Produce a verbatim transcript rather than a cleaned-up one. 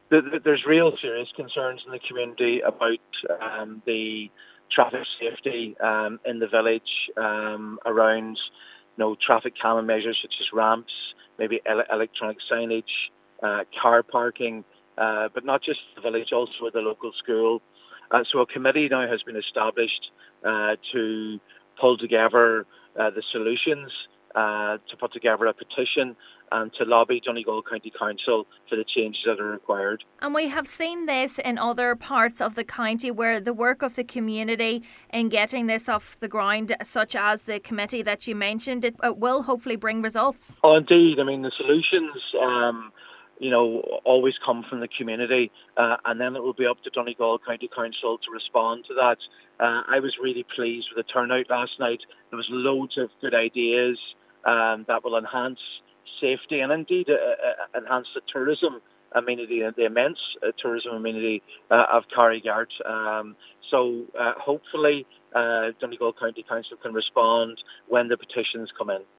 th- th- there's real serious concerns in the community about um, the traffic safety um, in the village um, around, you know, traffic calming measures such as ramps, maybe ele- electronic signage, uh, car parking, uh, but not just the village, also at the local school. Uh, so a committee now has been established uh, to pull together uh, the solutions, uh, to put together a petition and to lobby Donegal County Council for the changes that are required. And we have seen this in other parts of the county where the work of the community in getting this off the ground, such as the committee that you mentioned, it, it will hopefully bring results. Oh, indeed. I mean, the solutions, um, you know, always come from the community, uh, and then it will be up to Donegal County Council to respond to that. Uh, I was really pleased with the turnout last night. There was loads of good ideas um, that will enhance safety and indeed uh, uh, enhance the tourism amenity, the immense uh, tourism amenity uh, of Carrigart. Um, so uh, hopefully uh, Donegal County Council can respond when the petitions come in.